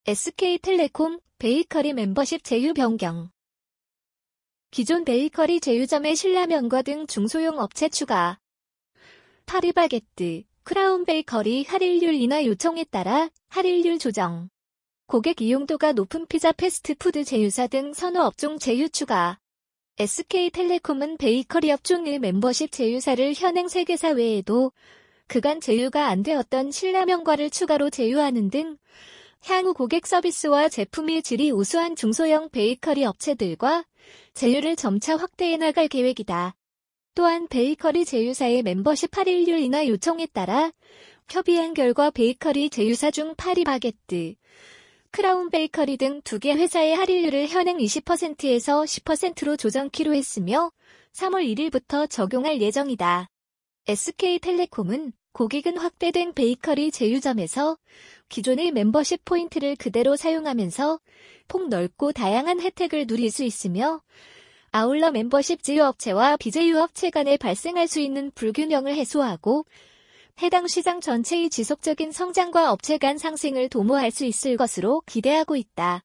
SK텔레콤 베이커리 멤버십 제휴 변경. 기존 베이커리 제휴점의 신라면과 등 중소형 업체 추가. 파리바게뜨, 크라운 베이커리 할인율 인하 요청에 따라 할인율 조정. 고객 이용도가 높은 피자 패스트푸드 제휴사 등 선호 업종 제휴 추가. SK텔레콤은 베이커리 업종의 멤버십 제휴사를 현행 3개사 외에도 그간 제휴가 안 되었던 신라면과를 추가로 제휴하는 등 향후 고객 서비스와 제품의 질이 우수한 중소형 베이커리 업체들과 제휴를 점차 확대해 나갈 계획이다. 또한 베이커리 제휴사의 멤버십 할인율 인하 요청에 따라 협의한 결과 베이커리 제휴사 중 파리바게뜨, 크라운 베이커리 등 2개 회사의 할인율을 현행 20%에서 10%로 조정키로 했으며 3월 1일부터 적용할 예정이다. SK텔레콤은 고객은 확대된 베이커리 제휴점에서 기존의 멤버십 포인트를 그대로 사용하면서 폭넓고 다양한 혜택을 누릴 수 있으며 아울러 멤버십 제휴업체와 비제휴업체 간에 발생할 수 있는 불균형을 해소하고 해당 시장 전체의 지속적인 성장과 업체 간 상생을 도모할 수 있을 것으로 기대하고 있다.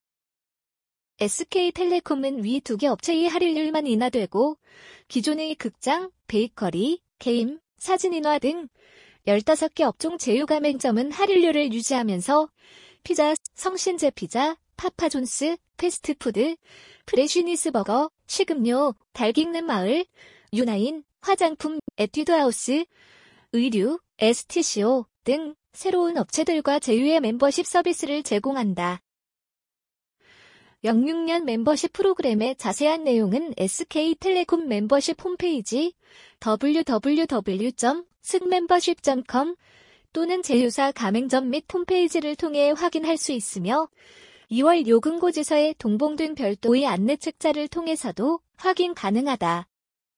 SK텔레콤은 위 2개 업체의 할인율만 인하되고 기존의 극장, 베이커리, 게임, 사진 인화 등 15개 업종 제휴 가맹점은 할인율을 유지하면서 피자, 성신제 피자, 파파존스, 패스트푸드, 프레쉬니스 버거, 식음료, 달깃는 마을, 유나인, 화장품, 에뛰드하우스, 의류, STCO 등 새로운 업체들과 제휴의 멤버십 서비스를 제공한다. 06년 멤버십 프로그램의 자세한 내용은 SK텔레콤 멤버십 홈페이지 www.skmembership.com 또는 제휴사 가맹점 및 홈페이지를 통해 확인할 수 있으며 2월 요금고지서에 동봉된 별도의 안내 책자를 통해서도 확인 가능하다.